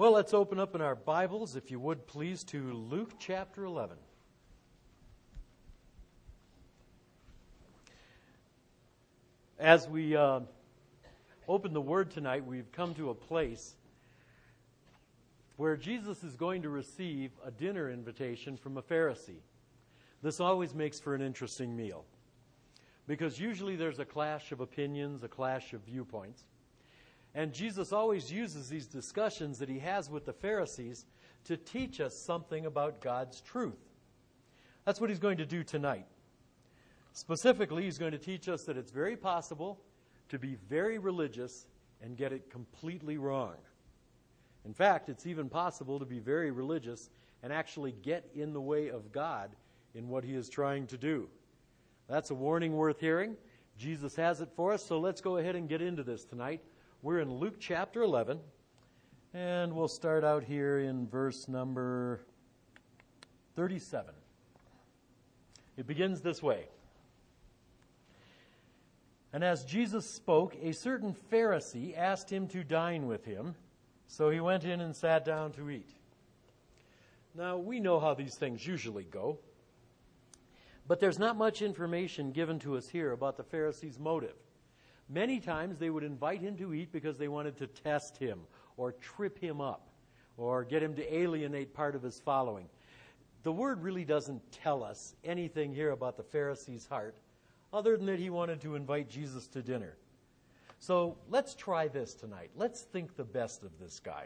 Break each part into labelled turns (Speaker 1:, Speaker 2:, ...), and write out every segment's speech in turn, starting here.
Speaker 1: Well, let's open up in our Bibles, if you would please, to Luke chapter 11. As we open the Word tonight, we've come to a place where Jesus is going to receive a dinner invitation from a Pharisee. This always makes for an interesting meal, because usually there's a clash of opinions, a clash of viewpoints. And Jesus always uses these discussions that he has with the Pharisees to teach us something about God's truth. That's what he's going to do tonight. Specifically, he's going to teach us that it's very possible to be very religious and get it completely wrong. In fact, it's even possible to be very religious and actually get in the way of God in what he is trying to do. That's a warning worth hearing. Jesus has it for us, so let's go ahead and get into this tonight. We're in Luke chapter 11, and we'll start out here in verse number 37. It begins this way. And as Jesus spoke, a certain Pharisee asked him to dine with him, so he went in and sat down to eat. Now, we know how these things usually go, but there's not much information given to us here about the Pharisee's motive. Many times they would invite him to eat because they wanted to test him or trip him up or get him to alienate part of his following. The Word really doesn't tell us anything here about the Pharisee's heart other than that he wanted to invite Jesus to dinner. So let's try this tonight. Let's think the best of this guy.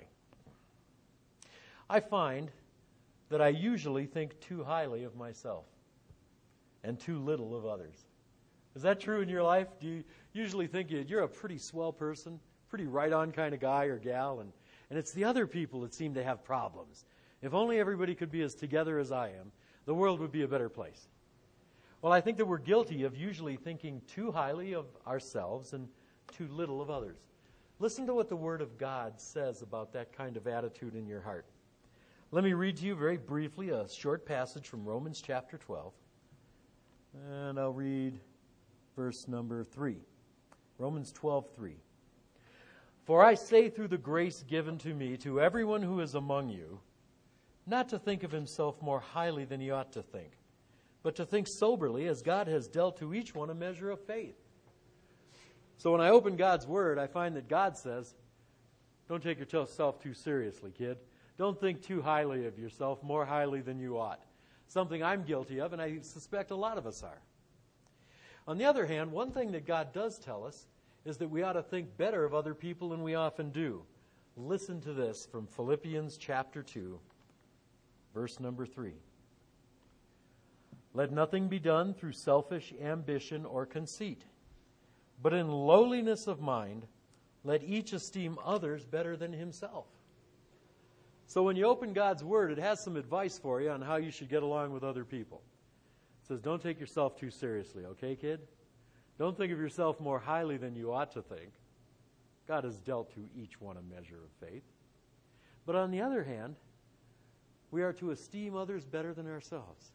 Speaker 1: I find that I usually think too highly of myself and too little of others. Is that true in your life? Do you usually think you're a pretty swell person, pretty right-on kind of guy or gal, and it's the other people that seem to have problems? If only everybody could be as together as I am, the world would be a better place. Well, I think that we're guilty of usually thinking too highly of ourselves and too little of others. Listen to what the Word of God says about that kind of attitude in your heart. Let me read to you very briefly a short passage from Romans chapter 12, and I'll read verse number 3. Romans 12:3. For I say through the grace given to me to everyone who is among you, not to think of himself more highly than he ought to think, but to think soberly as God has dealt to each one a measure of faith. So when I open God's Word, I find that God says, don't take yourself too seriously, kid. Don't think too highly of yourself, more highly than you ought. Something I'm guilty of, and I suspect a lot of us are. On the other hand, one thing that God does tell us is that we ought to think better of other people than we often do. Listen to this from Philippians chapter 2, verse number 3. Let nothing be done through selfish ambition or conceit, but in lowliness of mind, let each esteem others better than himself. So when you open God's Word, it has some advice for you on how you should get along with other people. It says, don't take yourself too seriously, okay, kid? Don't think of yourself more highly than you ought to think. God has dealt to each one a measure of faith. But on the other hand, we are to esteem others better than ourselves.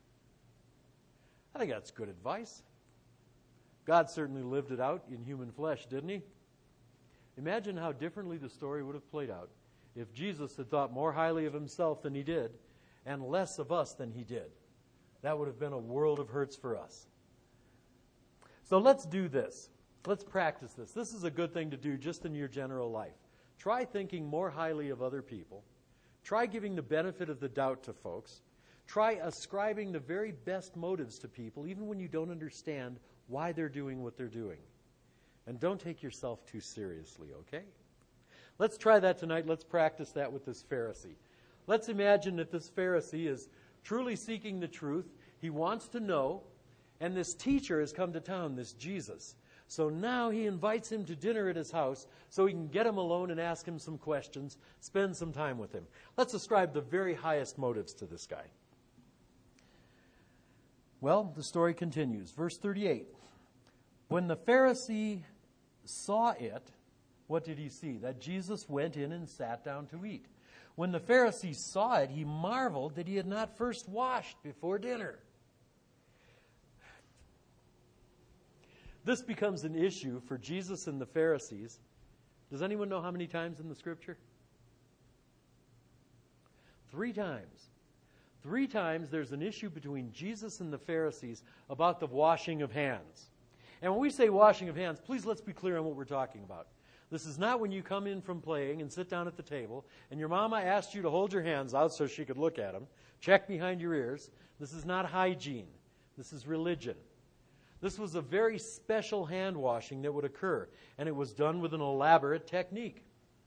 Speaker 1: I think that's good advice. God certainly lived it out in human flesh, didn't he? Imagine how differently the story would have played out if Jesus had thought more highly of himself than he did and less of us than he did. That would have been a world of hurts for us. So let's do this. Let's practice this. This is a good thing to do just in your general life. Try thinking more highly of other people. Try giving the benefit of the doubt to folks. Try ascribing the very best motives to people, even when you don't understand why they're doing what they're doing. And don't take yourself too seriously, okay? Let's try that tonight. Let's practice that with this Pharisee. Let's imagine that this Pharisee is truly seeking the truth. He wants to know, and this teacher has come to town, this Jesus. So now he invites him to dinner at his house so he can get him alone and ask him some questions, spend some time with him. Let's ascribe the very highest motives to this guy. Well, the story continues. Verse 38. When the Pharisee saw it, what did he see? That Jesus went in and sat down to eat. When the Pharisee saw it, he marveled that he had not first washed before dinner. This becomes an issue for Jesus and the Pharisees. Does anyone know how many times in the Scripture? 3 times. 3 times there's an issue between Jesus and the Pharisees about the washing of hands. And when we say washing of hands, please let's be clear on what we're talking about. This is not when you come in from playing and sit down at the table and your mama asked you to hold your hands out so she could look at them, check behind your ears. This is not hygiene. This is religion. This was a very special hand washing that would occur, and it was done with an elaborate technique.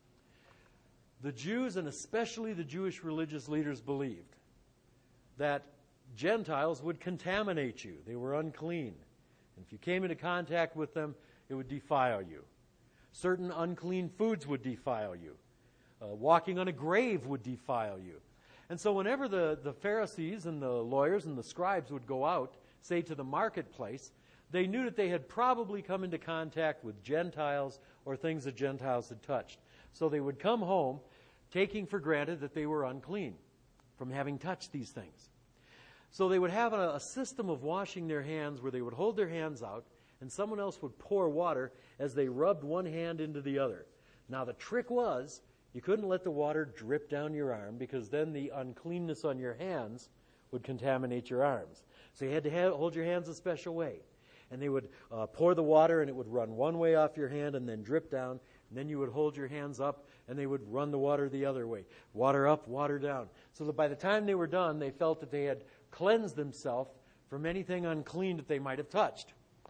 Speaker 1: The Jews, and especially the Jewish religious leaders, believed that Gentiles would contaminate you. They were unclean. And if you came into contact with them, it would defile you. Certain unclean foods would defile you. Walking on a grave would defile you. And so whenever the Pharisees and the lawyers and the scribes would go out, say to the marketplace, they knew that they had probably come into contact with Gentiles or things that Gentiles had touched. So they would come home taking for granted that they were unclean from having touched these things. So they would have a system of washing their hands where they would hold their hands out and someone else would pour water as they rubbed one hand into the other. Now the trick was you couldn't let the water drip down your arm because then the uncleanness on your hands would contaminate your arms. So you had to hold your hands a special way. And they would pour the water and it would run one way off your hand and then drip down. And then you would hold your hands up and they would run the water the other way. Water up, water down. So that by the time they were done, they felt that they had cleansed themselves from anything unclean that they might have touched.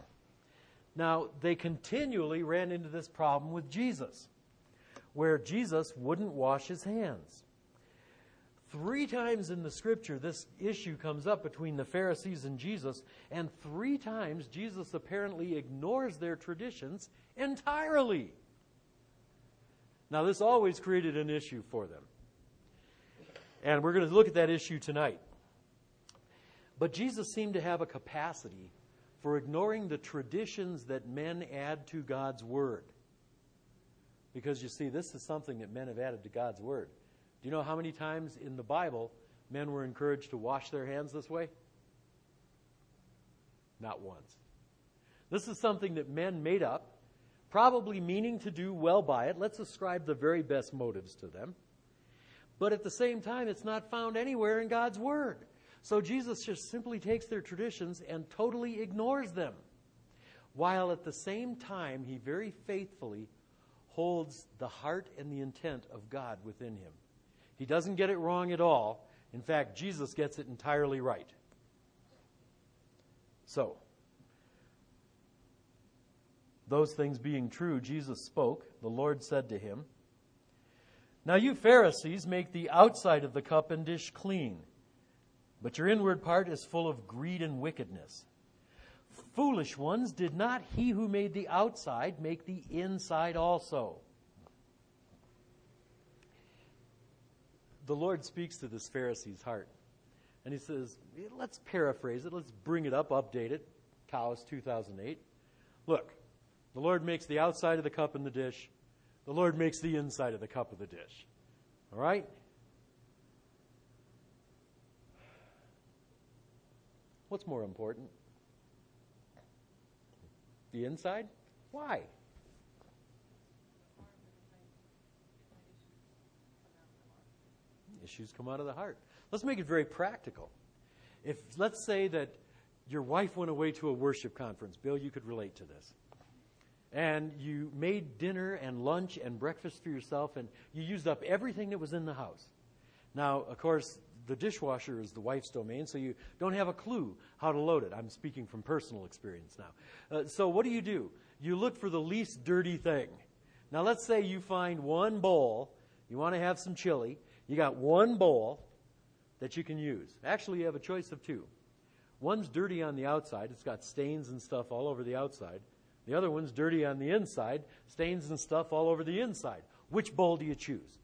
Speaker 1: Now, they continually ran into this problem with Jesus, where Jesus wouldn't wash his hands. 3 times in the Scripture, this issue comes up between the Pharisees and Jesus, and 3 times Jesus apparently ignores their traditions entirely. Now, this always created an issue for them. And we're going to look at that issue tonight. But Jesus seemed to have a capacity for ignoring the traditions that men add to God's Word. Because you see, this is something that men have added to God's Word. Do you know how many times in the Bible men were encouraged to wash their hands this way? Not once. This is something that men made up, probably meaning to do well by it. Let's ascribe the very best motives to them. But at the same time, it's not found anywhere in God's Word. So Jesus just simply takes their traditions and totally ignores them, while at the same time he very faithfully holds the heart and the intent of God within him. He doesn't get it wrong at all. In fact, Jesus gets it entirely right. So, those things being true, Jesus spoke. The Lord said to him, "Now you Pharisees make the outside of the cup and dish clean, but your inward part is full of greed and wickedness. Foolish ones, did not he who made the outside make the inside also?" The Lord speaks to this Pharisee's heart. And he says, let's paraphrase it, let's bring it up, update it. Taos 2008. Look, the Lord makes the outside of the cup and the dish. The Lord makes the inside of the cup of the dish. All right? What's more important? The inside? Why? Issues come out of the heart. Let's make it very practical. If, let's say that your wife went away to a worship conference. Bill, you could relate to this. And you made dinner and lunch and breakfast for yourself, and you used up everything that was in the house. Now, of course, the dishwasher is the wife's domain, so you don't have a clue how to load it. I'm speaking from personal experience now. So what do? You look for the least dirty thing. Now, let's say you find one bowl. You want to have some chili. You got one bowl that you can use. Actually, you have a choice of 2. One's dirty on the outside. It's got stains and stuff all over the outside. The other one's dirty on the inside, stains and stuff all over the inside. Which bowl do you choose?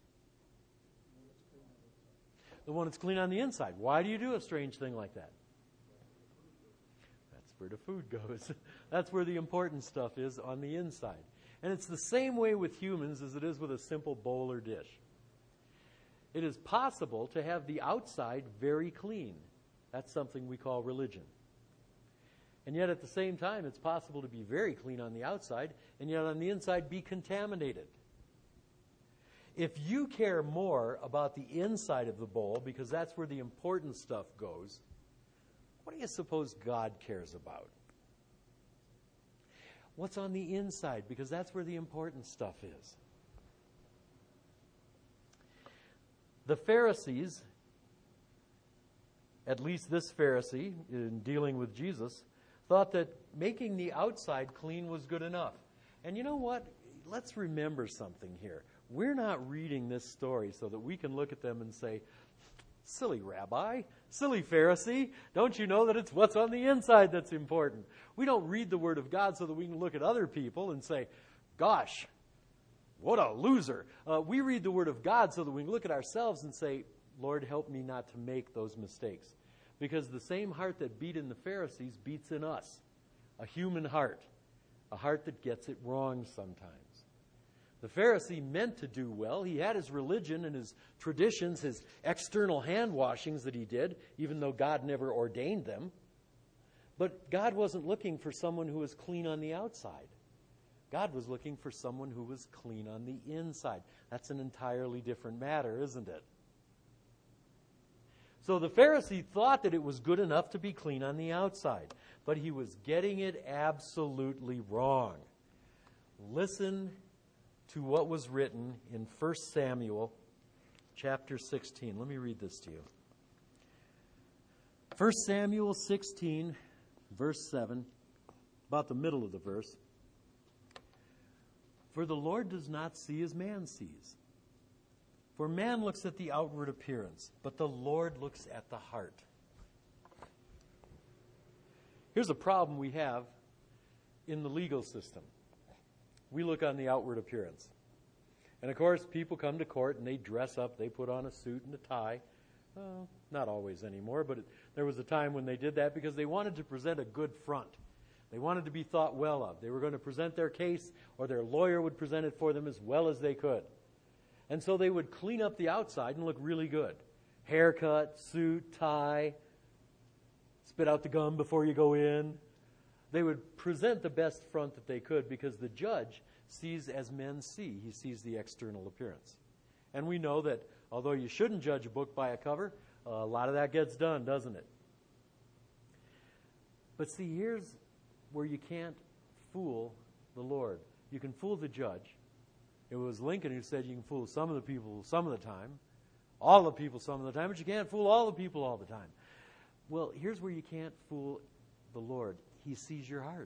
Speaker 1: The one that's clean on the inside. Why do you do a strange thing like that? That's where the food goes. That's where the important stuff is, on the inside. And it's the same way with humans as it is with a simple bowl or dish. It is possible to have the outside very clean. That's something we call religion. And yet at the same time, it's possible to be very clean on the outside, and yet on the inside be contaminated. if you care more about the inside of the bowl, because that's where the important stuff goes, what do you suppose God cares about? What's on the inside? Because that's where the important stuff is. The Pharisees, at least this Pharisee, in dealing with Jesus, thought that making the outside clean was good enough. And you know what? Let's remember something here. We're not reading this story so that we can look at them and say, silly rabbi, silly Pharisee, don't you know that it's what's on the inside that's important? We don't read the Word of God so that we can look at other people and say, gosh, what a loser. We read the Word of God so that we can look at ourselves and say, Lord, help me not to make those mistakes. Because the same heart that beat in the Pharisees beats in us. A human heart. A heart that gets it wrong sometimes. The Pharisee meant to do well. He had his religion and his traditions, his external hand washings that he did, even though God never ordained them. But God wasn't looking for someone who was clean on the outside. God was looking for someone who was clean on the inside. That's an entirely different matter, isn't it? So the Pharisee thought that it was good enough to be clean on the outside, but he was getting it absolutely wrong. Listen to what was written in 1 Samuel chapter 16. Let me read this to you. 1 Samuel 16, verse 7, about the middle of the verse. For the Lord does not see as man sees. For man looks at the outward appearance, but the Lord looks at the heart. Here's a problem we have in the legal system. We look on the outward appearance. And of course, people come to court and they dress up, they put on a suit and a tie. Not always anymore, but there was a time when they did that because they wanted to present a good front. They wanted to be thought well of. They were going to present their case, or their lawyer would present it for them as well as they could. And so they would clean up the outside and look really good. Haircut, suit, tie, spit out the gum before you go in. They would present the best front that they could because the judge sees as men see. He sees the external appearance. And we know that although you shouldn't judge a book by a cover, a lot of that gets done, doesn't it? But see, here's where you can't fool the Lord. You can fool the judge. It was Lincoln who said you can fool some of the people some of the time, all the people some of the time, but you can't fool all the people all the time. Well, here's where you can't fool the Lord. He sees your heart.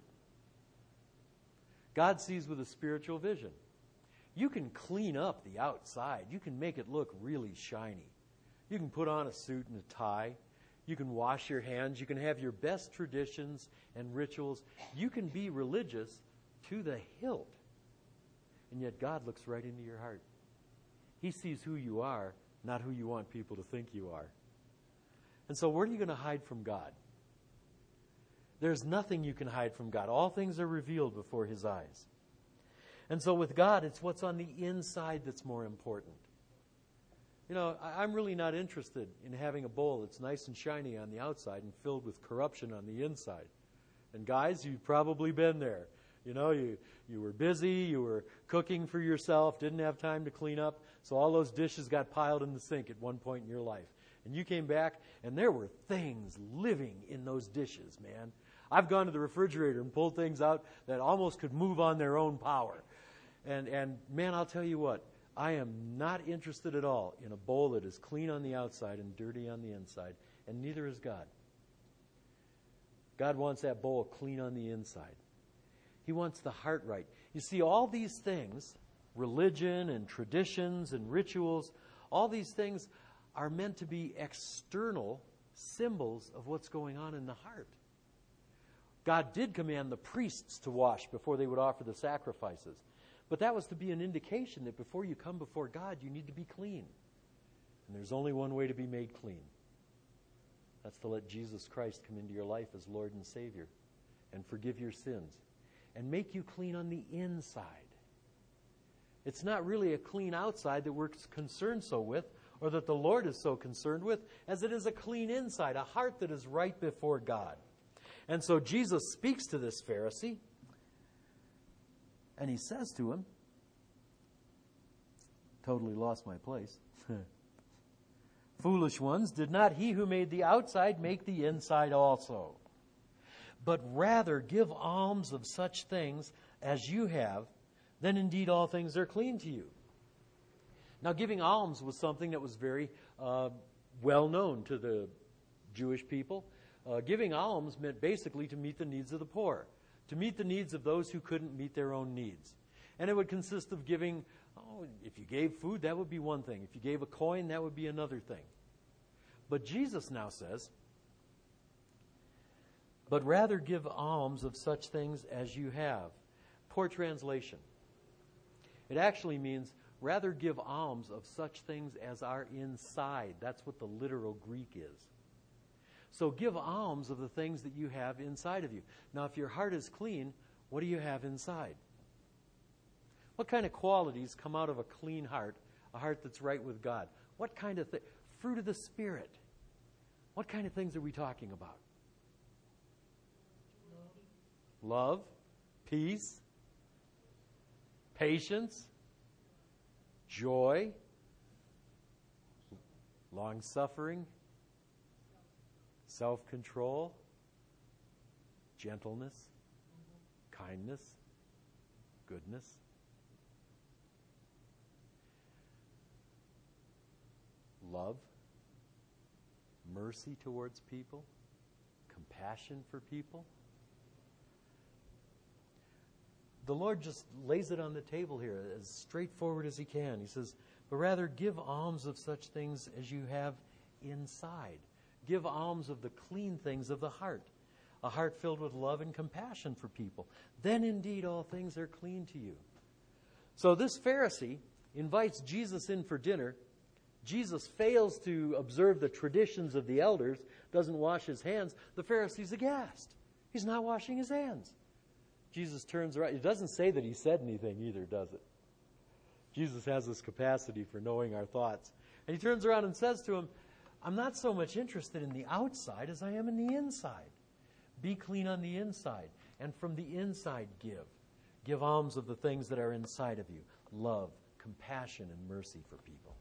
Speaker 1: God sees with a spiritual vision. You can clean up the outside. You can make it look really shiny. You can put on a suit and a tie. You can wash your hands. You can have your best traditions and rituals. You can be religious to the hilt. And yet God looks right into your heart. He sees who you are, not who you want people to think you are. And so where are you going to hide from God? There's nothing you can hide from God. All things are revealed before His eyes. And so with God, it's what's on the inside that's more important. You know, I'm really not interested in having a bowl that's nice and shiny on the outside and filled with corruption on the inside. And guys, you've probably been there. You know, you were busy, you were cooking for yourself, didn't have time to clean up, so all those dishes got piled in the sink at one point in your life. And you came back, and there were things living in those dishes, man. I've gone to the refrigerator and pulled things out that almost could move on their own power. And man, I'll tell you what, I am not interested at all in a bowl that is clean on the outside and dirty on the inside, and neither is God. God wants that bowl clean on the inside. He wants the heart right. You see, all these things, religion and traditions and rituals, all these things are meant to be external symbols of what's going on in the heart. God did command the priests to wash before they would offer the sacrifices. But that was to be an indication that before you come before God, you need to be clean. And there's only one way to be made clean. That's to let Jesus Christ come into your life as Lord and Savior and forgive your sins and make you clean on the inside. It's not really a clean outside that we're concerned so with, or that the Lord is so concerned with, as it is a clean inside, a heart that is right before God. And so Jesus speaks to this Pharisee, and He says to him, Totally lost my place. Foolish ones, did not he who made the outside make the inside also? But rather give alms of such things as you have, then indeed all things are clean to you. Now, giving alms was something that was very well known to the Jewish people. Giving alms meant basically to meet the needs of the poor, to meet the needs of those who couldn't meet their own needs. And it would consist of giving, if you gave food, that would be one thing. If you gave a coin, that would be another thing. But Jesus now says, but rather give alms of such things as you have. Poor translation. It actually means rather give alms of such things as are inside. That's what the literal Greek is. So give alms of the things that you have inside of you. Now, if your heart is clean, what do you have inside? What kind of qualities come out of a clean heart, a heart that's right with God? What kind of fruit of the Spirit? What kind of things are we talking about? Love, peace, patience, joy, long-suffering, self-control, gentleness, kindness, goodness. Love, mercy towards people, compassion for people. The Lord just lays it on the table here as straightforward as He can. He says, but rather give alms of such things as you have inside. Give alms of the clean things of the heart, a heart filled with love and compassion for people. Then indeed all things are clean to you. So this Pharisee invites Jesus in for dinner. Jesus fails to observe the traditions of the elders, doesn't wash his hands. The Pharisee's aghast. He's not washing his hands. Jesus turns around. It doesn't say that he said anything either, does it? Jesus has this capacity for knowing our thoughts. And he turns around and says to him, I'm not so much interested in the outside as I am in the inside. Be clean on the inside, and from the inside give. Give alms of the things that are inside of you. Love, compassion, and mercy for people.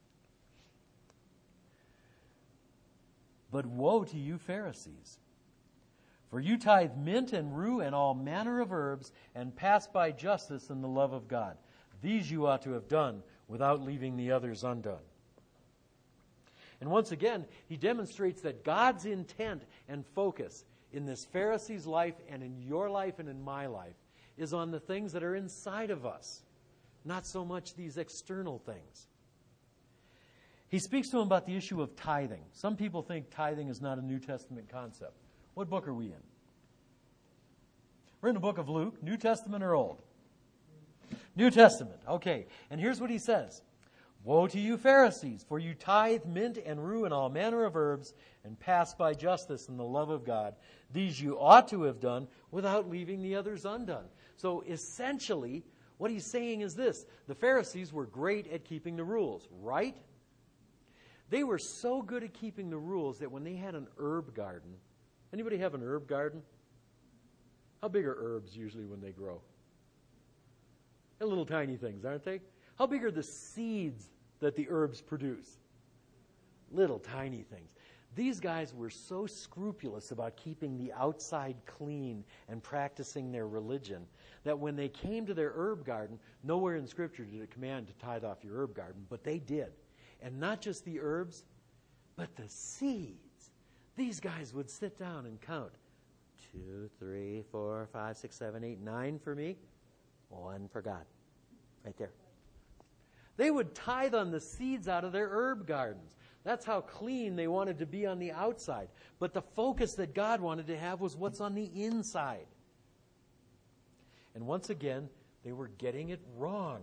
Speaker 1: But woe to you, Pharisees! For you tithe mint and rue and all manner of herbs, and pass by justice and the love of God. These you ought to have done without leaving the others undone. And once again, he demonstrates that God's intent and focus in this Pharisee's life and in your life and in my life is on the things that are inside of us, not so much these external things. He speaks to him about the issue of tithing. Some people think tithing is not a New Testament concept. What book are we in? We're in the book of Luke, New Testament or Old? New Testament. Okay, and here's what he says. Woe to you, Pharisees, for you tithe mint and rue and all manner of herbs, and pass by justice and the love of God. These you ought to have done without leaving the others undone. So essentially, what he's saying is this. The Pharisees were great at keeping the rules, right? They were so good at keeping the rules that when they had an herb garden, anybody have an herb garden? How big are herbs usually when they grow? They're little tiny things, aren't they? How big are the seeds that the herbs produce? Little tiny things. These guys were so scrupulous about keeping the outside clean and practicing their religion that when they came to their herb garden, nowhere in Scripture did it command to tithe off your herb garden, but they did. And not just the herbs, but the seeds. These guys would sit down and count. 2, 3, 4, 5, 6, 7, 8, 9 for me. 1 for God. Right there. They would tithe on the seeds out of their herb gardens. That's how clean they wanted to be on the outside. But the focus that God wanted to have was what's on the inside. And once again, they were getting it wrong.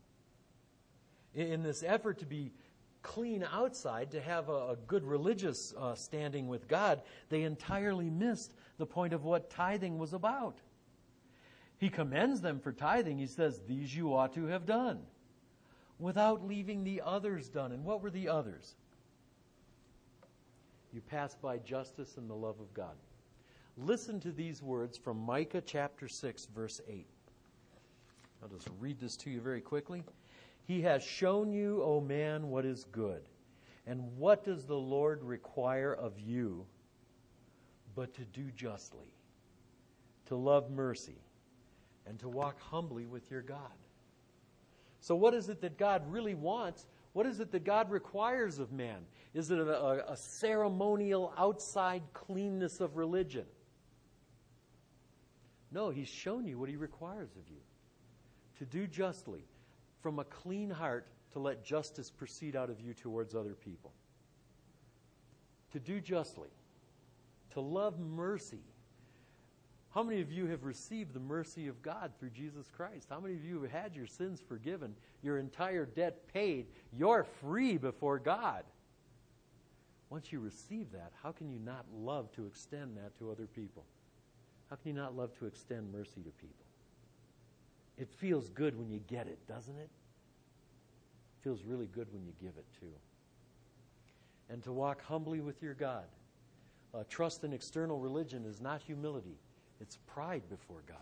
Speaker 1: In this effort to be clean outside, to have a good religious standing with God, they entirely missed the point of what tithing was about. He commends them for tithing. He says, these you ought to have done, without leaving the others done. And what were the others? You pass by justice and the love of God. Listen to these words from Micah chapter 6, verse 8. I'll just read this to you very quickly. He has shown you, O man, what is good. And what does the Lord require of you but to do justly, to love mercy, and to walk humbly with your God? So what is it that God really wants? What is it that God requires of man? Is it a ceremonial outside cleanness of religion? No, He's shown you what He requires of you. To do justly, from a clean heart, to let justice proceed out of you towards other people. To do justly, to love mercy. How many of you have received the mercy of God through Jesus Christ? How many of you have had your sins forgiven, your entire debt paid? You're free before God. Once you receive that, how can you not love to extend that to other people? How can you not love to extend mercy to people? It feels good when you get it, doesn't it? It feels really good when you give it too. And to walk humbly with your God. Trust in external religion is not humility. It's pride before God.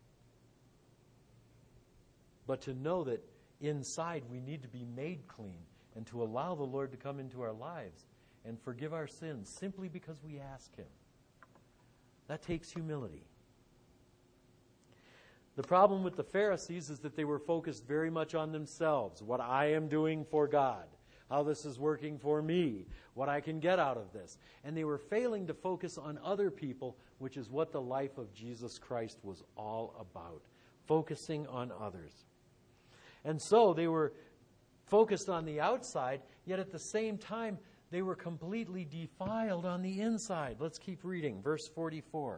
Speaker 1: But to know that inside we need to be made clean and to allow the Lord to come into our lives and forgive our sins simply because we ask Him. That takes humility. The problem with the Pharisees is that they were focused very much on themselves, what I am doing for God, how this is working for me, what I can get out of this. And they were failing to focus on other people, which is what the life of Jesus Christ was all about, focusing on others. And so they were focused on the outside, yet at the same time, they were completely defiled on the inside. Let's keep reading. Verse 44.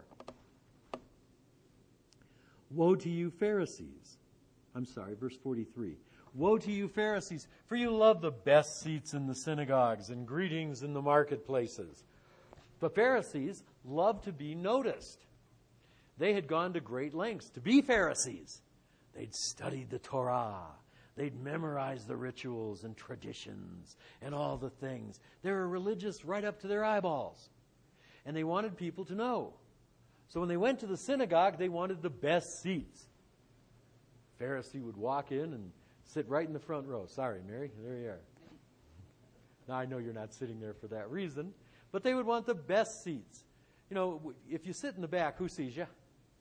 Speaker 1: Woe to you, Pharisees. Verse 43. Woe to you, Pharisees, for you love the best seats in the synagogues and greetings in the marketplaces. The Pharisees loved to be noticed. They had gone to great lengths to be Pharisees. They'd studied the Torah. They'd memorized the rituals and traditions and all the things. They were religious right up to their eyeballs. And they wanted people to know. So when they went to the synagogue, they wanted the best seats. Pharisee would walk in and sit right in the front row. Sorry, Mary, there you are. Now, I know you're not sitting there for that reason, but they would want the best seats. You know, if you sit in the back, who sees you?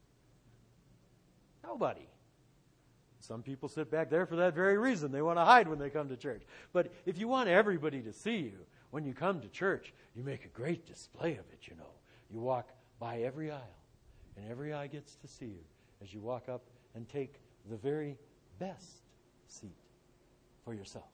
Speaker 1: Nobody. Some people sit back there for that very reason. They want to hide when they come to church. But if you want everybody to see you when you come to church, you make a great display of it, you know. You walk by every aisle, and every eye gets to see you as you walk up and take the very best seat for yourself.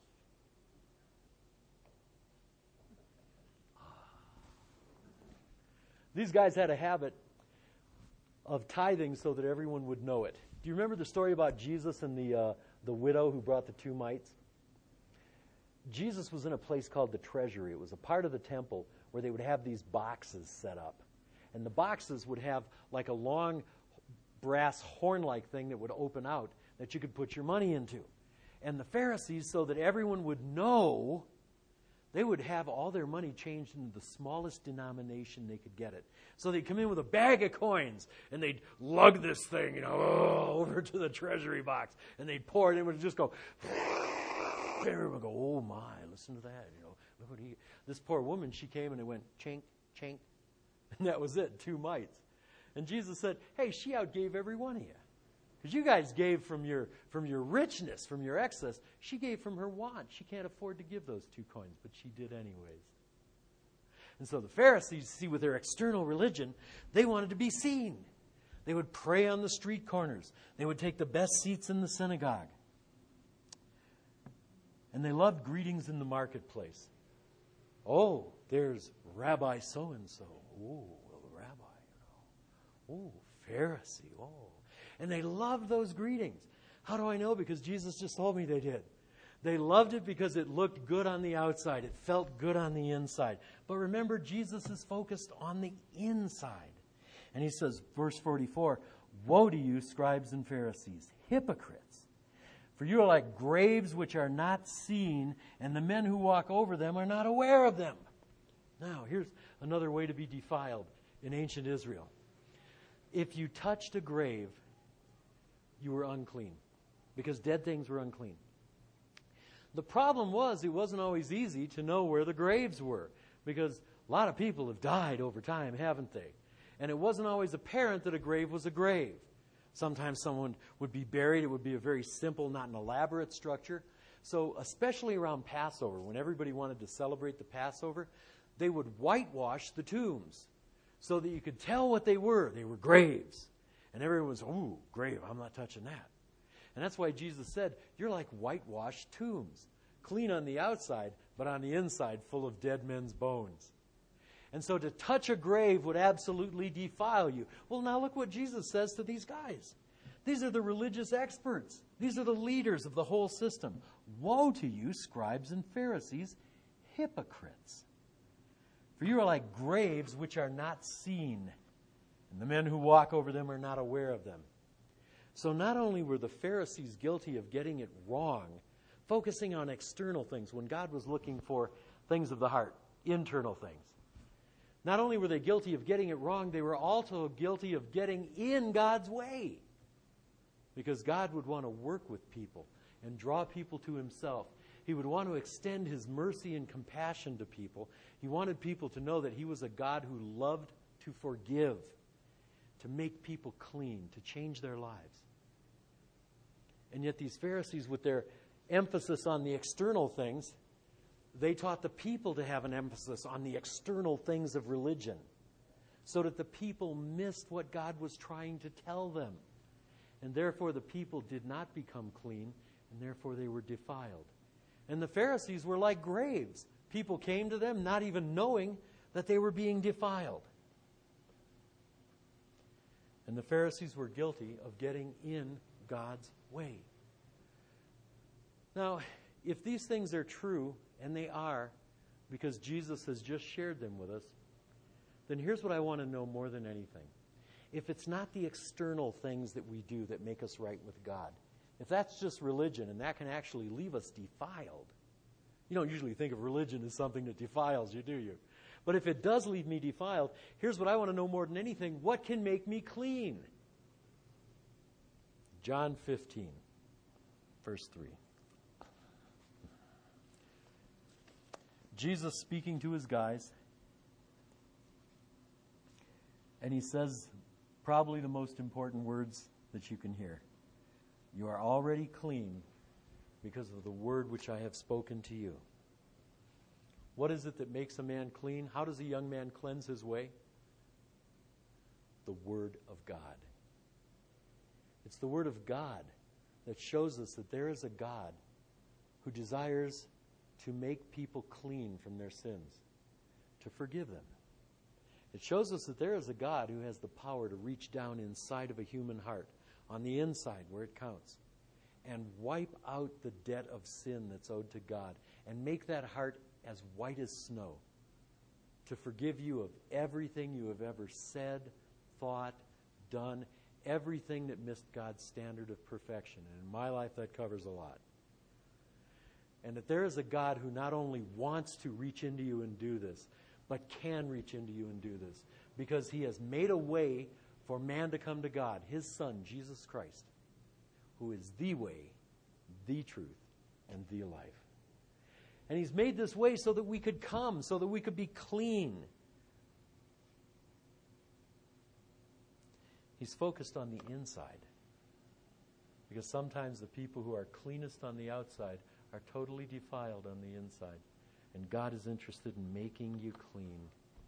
Speaker 1: These guys had a habit of tithing so that everyone would know it. Do you remember the story about Jesus and the widow who brought the 2 mites? Jesus was in a place called the treasury. It was a part of the temple where they would have these boxes set up. And the boxes would have like a long brass horn-like thing that would open out that you could put your money into. And the Pharisees, so that everyone would know, they would have all their money changed into the smallest denomination they could get it. So they'd come in with a bag of coins, and they'd lug this thing, you know, over to the treasury box, and they'd pour it in, and it would just go, everyone would go, oh my, listen to that, you know. Look what this poor woman, she came and it went chink, chink, and that was it, 2 mites. And Jesus said, hey, she outgave every one of you. Because you guys gave from your richness, from your excess. She gave from her want. She can't afford to give those 2 coins, but she did anyways. And so the Pharisees, see, with their external religion, they wanted to be seen. They would pray on the street corners. They would take the best seats in the synagogue. And they loved greetings in the marketplace. Oh, there's Rabbi so-and-so. Oh, well, the rabbi, you know. Oh, Pharisee, oh. And they loved those greetings. How do I know? Because Jesus just told me they did. They loved it because it looked good on the outside. It felt good on the inside. But remember, Jesus is focused on the inside. And he says, verse 44, woe to you, scribes and Pharisees, hypocrites! For you are like graves which are not seen, and the men who walk over them are not aware of them. Now, here's another way to be defiled in ancient Israel. If you touched a grave, you were unclean, because dead things were unclean. The problem was it wasn't always easy to know where the graves were, because a lot of people have died over time, haven't they? And it wasn't always apparent that a grave was a grave. Sometimes someone would be buried. It would be a very simple, not an elaborate structure. So especially around Passover, when everybody wanted to celebrate the Passover, they would whitewash the tombs so that you could tell what they were. They were graves. And everyone was, ooh, grave, I'm not touching that. And that's why Jesus said, you're like whitewashed tombs, clean on the outside, but on the inside full of dead men's bones. And so to touch a grave would absolutely defile you. Well, now look what Jesus says to these guys. These are the religious experts. These are the leaders of the whole system. Woe to you, scribes and Pharisees, hypocrites! For you are like graves which are not seen, and the men who walk over them are not aware of them. So not only were the Pharisees guilty of getting it wrong, focusing on external things, when God was looking for things of the heart, internal things. Not only were they guilty of getting it wrong, they were also guilty of getting in God's way. Because God would want to work with people and draw people to himself. He would want to extend his mercy and compassion to people. He wanted people to know that he was a God who loved to forgive, to make people clean, to change their lives. And yet these Pharisees, with their emphasis on the external things, they taught the people to have an emphasis on the external things of religion, so that the people missed what God was trying to tell them. And therefore the people did not become clean, and therefore they were defiled. And the Pharisees were like graves. People came to them not even knowing that they were being defiled. And the Pharisees were guilty of getting in God's way. Now, if these things are true, and they are, because Jesus has just shared them with us, then here's what I want to know more than anything. If it's not the external things that we do that make us right with God, if that's just religion and that can actually leave us defiled, you don't usually think of religion as something that defiles you, do you? But if it does leave me defiled, here's what I want to know more than anything. What can make me clean? John 15, verse 3. Jesus speaking to his guys, and he says probably the most important words that you can hear. You are already clean because of the word which I have spoken to you. What is it that makes a man clean? How does a young man cleanse his way? The Word of God. It's the Word of God that shows us that there is a God who desires to make people clean from their sins, to forgive them. It shows us that there is a God who has the power to reach down inside of a human heart, on the inside where it counts, and wipe out the debt of sin that's owed to God, and make that heart as white as snow, to forgive you of everything you have ever said, thought, done, everything that missed God's standard of perfection. And in my life, that covers a lot. And that there is a God who not only wants to reach into you and do this, but can reach into you and do this, because he has made a way for man to come to God, his Son, Jesus Christ, who is the way, the truth, and the life. And he's made this way so that we could come, so that we could be clean. He's focused on the inside, because sometimes the people who are cleanest on the outside are totally defiled on the inside. And God is interested in making you clean.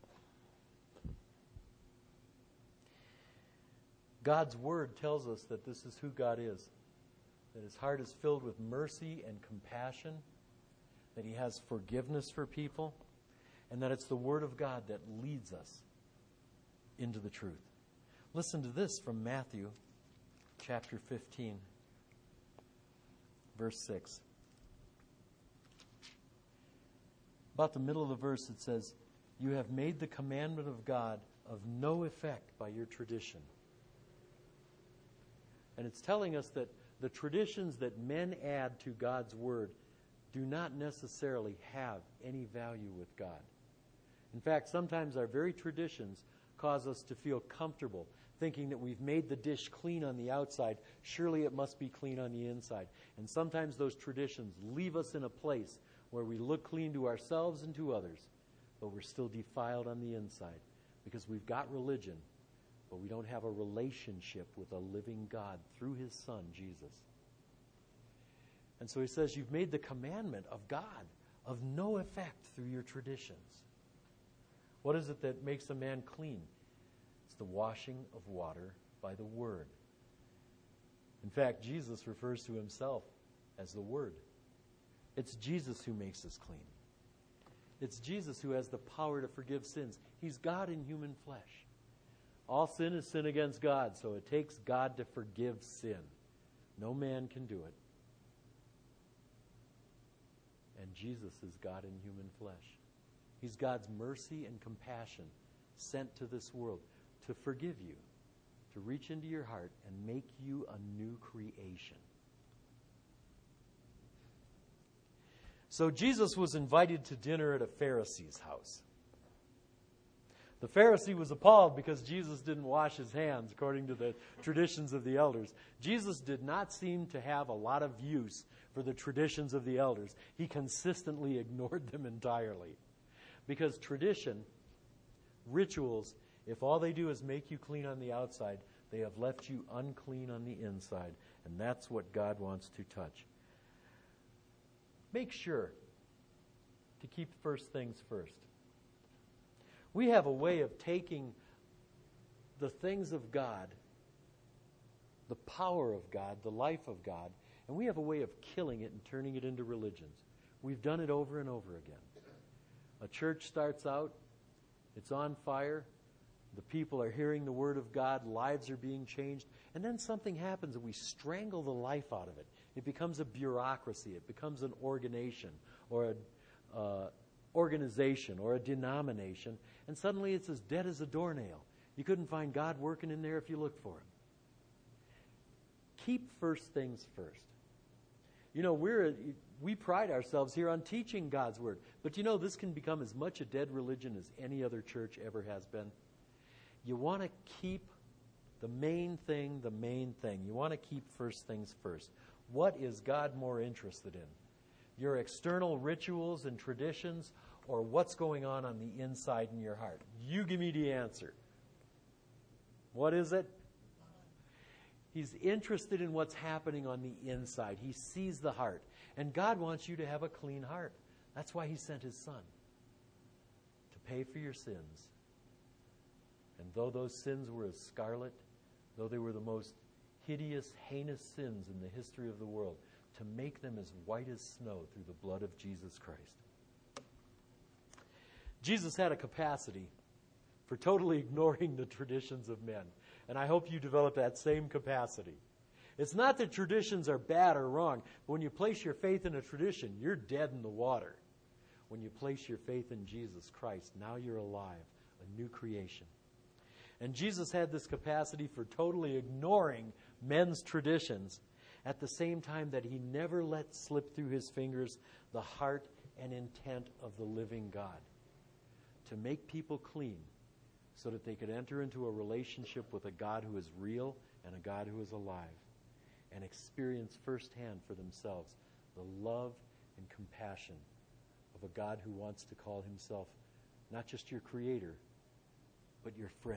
Speaker 1: God's Word tells us that this is who God is. That his heart is filled with mercy and compassion. That he has forgiveness for people. And that it's the Word of God that leads us into the truth. Listen to this from Matthew chapter 15, verse 6. About the middle of the verse it says, "You have made the commandment of God of no effect by your tradition." And it's telling us that the traditions that men add to God's Word do not necessarily have any value with God. In fact, sometimes our very traditions cause us to feel comfortable, thinking that we've made the dish clean on the outside, surely it must be clean on the inside. And sometimes those traditions leave us in a place where we look clean to ourselves and to others, but we're still defiled on the inside because we've got religion, but we don't have a relationship with a living God through His Son, Jesus. And so he says, you've made the commandment of God of no effect through your traditions. What is it that makes a man clean? It's the washing of water by the Word. In fact, Jesus refers to Himself as the Word. It's Jesus who makes us clean. It's Jesus who has the power to forgive sins. He's God in human flesh. All sin is sin against God, so it takes God to forgive sin. No man can do it. And Jesus is God in human flesh. He's God's mercy and compassion sent to this world to forgive you, to reach into your heart and make you a new creation. So Jesus was invited to dinner at a Pharisee's house. The Pharisee was appalled because Jesus didn't wash his hands according to the traditions of the elders. Jesus did not seem to have a lot of use for the traditions of the elders. He consistently ignored them entirely. Because tradition, rituals, if all they do is make you clean on the outside, they have left you unclean on the inside. And that's what God wants to touch. Make sure to keep first things first. We have a way of taking the things of God, the power of God, the life of God, and we have a way of killing it and turning it into religions. We've done it over and over again. A church starts out, it's on fire, the people are hearing the Word of God, lives are being changed, and then something happens and we strangle the life out of it. It becomes a bureaucracy, it becomes an organization or a denomination, and suddenly it's as dead as a doornail. You couldn't find God working in there if you looked for Him. Keep first things first. You know, we pride ourselves here on teaching God's Word, but you know, this can become as much a dead religion as any other church ever has been. You want to keep the main thing the main thing. You want to keep first things first. What is God more interested in? Your external rituals and traditions, or what's going on the inside in your heart? You give me the answer. What is it? He's interested in what's happening on the inside. He sees the heart. And God wants you to have a clean heart. That's why He sent His Son, to pay for your sins. And though those sins were as scarlet, though they were the most hideous, heinous sins in the history of the world, to make them as white as snow through the blood of Jesus Christ. Jesus had a capacity for totally ignoring the traditions of men. And I hope you develop that same capacity. It's not that traditions are bad or wrong, but when you place your faith in a tradition, you're dead in the water. When you place your faith in Jesus Christ, now you're alive, a new creation. And Jesus had this capacity for totally ignoring men's traditions at the same time that He never let slip through His fingers the heart and intent of the living God. To make people clean so that they could enter into a relationship with a God who is real and a God who is alive and experience firsthand for themselves the love and compassion of a God who wants to call Himself not just your creator, but your friend.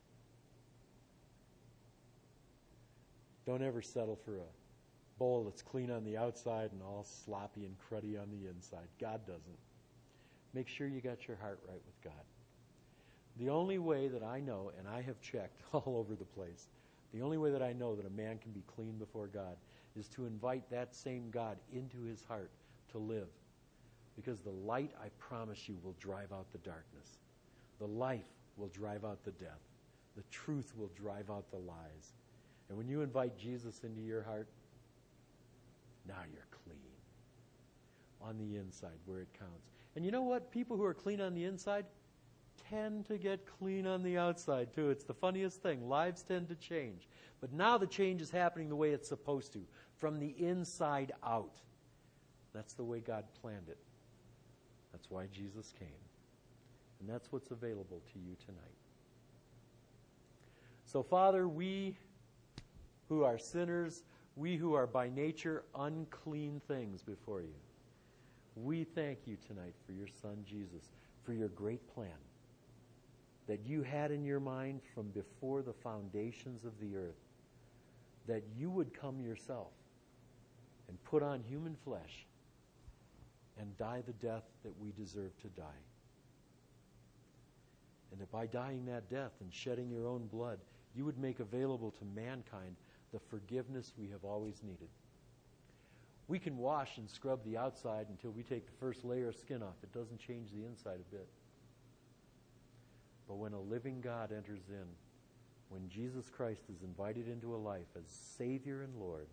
Speaker 1: Don't ever settle for a bowl that's clean on the outside and all sloppy and cruddy on the inside. God doesn't. Make sure you got your heart right with God. The only way that I know, and I have checked all over the place, the only way that I know that a man can be clean before God is to invite that same God into his heart to live. Because the light, I promise you, will drive out the darkness. The life will drive out the death. The truth will drive out the lies. And when you invite Jesus into your heart, now you're clean. On the inside, where it counts. And you know what? People who are clean on the inside tend to get clean on the outside, too. It's the funniest thing. Lives tend to change. But now the change is happening the way it's supposed to, from the inside out. That's the way God planned it. That's why Jesus came. And that's what's available to you tonight. So, Father, we who are sinners, we who are by nature unclean things before you, we thank you tonight for your Son, Jesus, for your great plan that you had in your mind from before the foundations of the earth, that you would come yourself and put on human flesh and die the death that we deserve to die. And that by dying that death and shedding your own blood, you would make available to mankind the forgiveness we have always needed. We can wash and scrub the outside until we take the first layer of skin off. It doesn't change the inside a bit. But when a living God enters in, when Jesus Christ is invited into a life as Savior and Lord,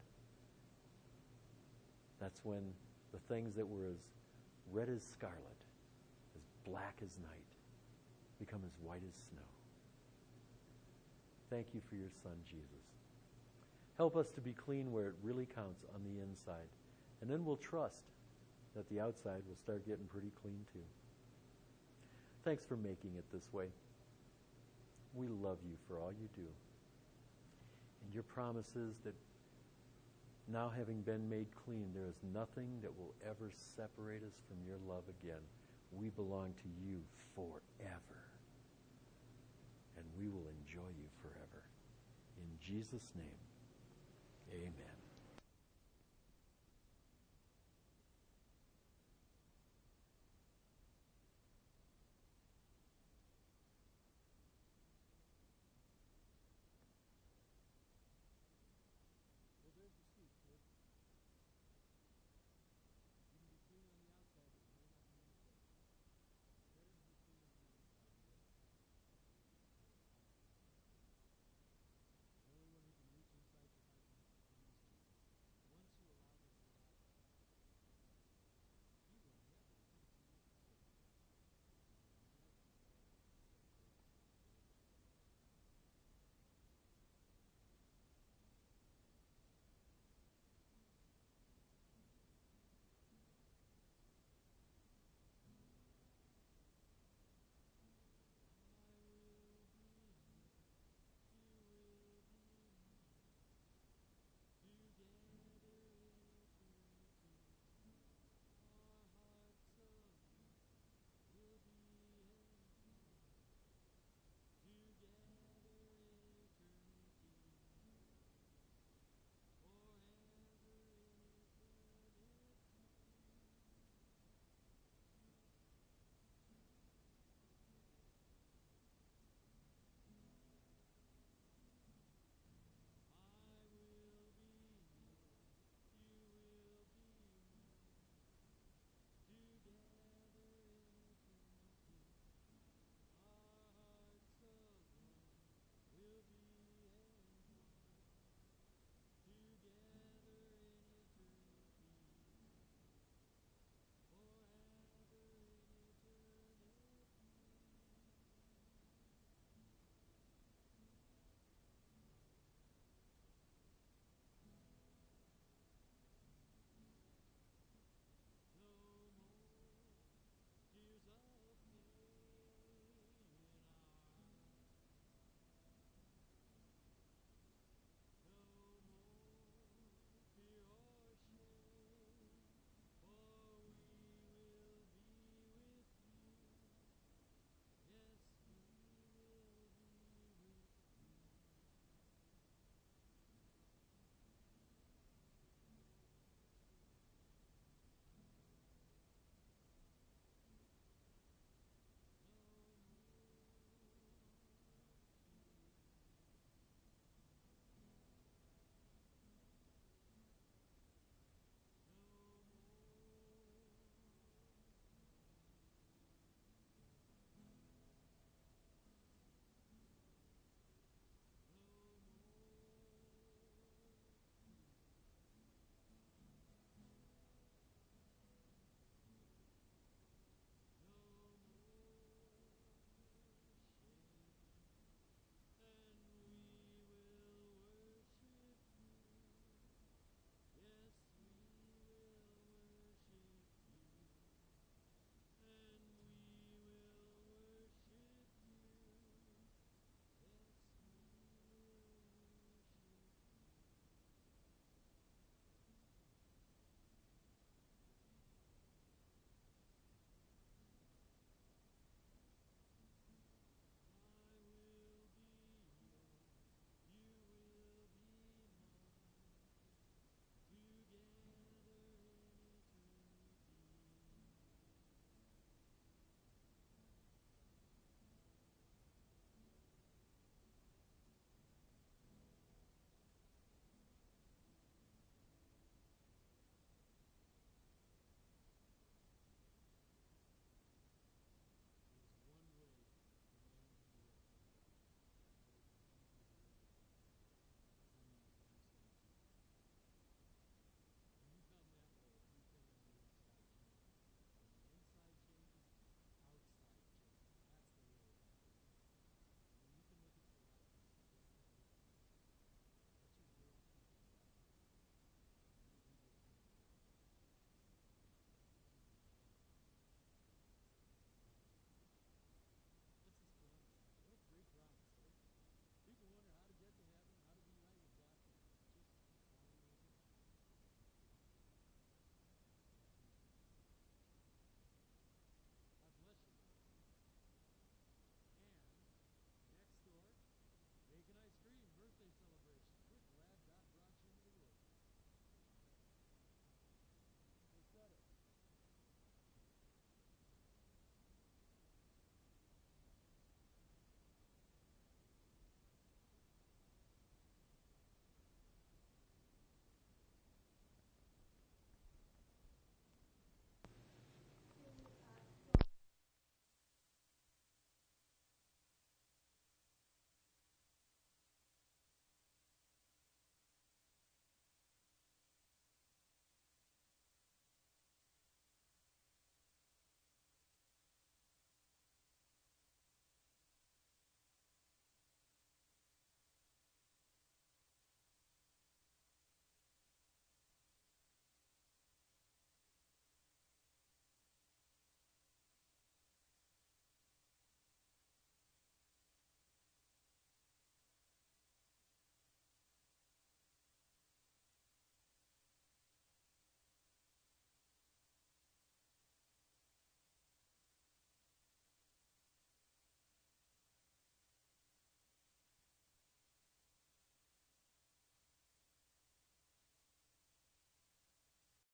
Speaker 1: that's when the things that were as red as scarlet, as black as night, become as white as snow. Thank you for your Son, Jesus. Help us to be clean where it really counts on the inside. And then we'll trust that the outside will start getting pretty clean too. Thanks for making it this way. We love you for all you do. And your promises that now having been made clean, there is nothing that will ever separate us from your love again. We belong to you forever. And we will enjoy you forever. In Jesus' name, amen.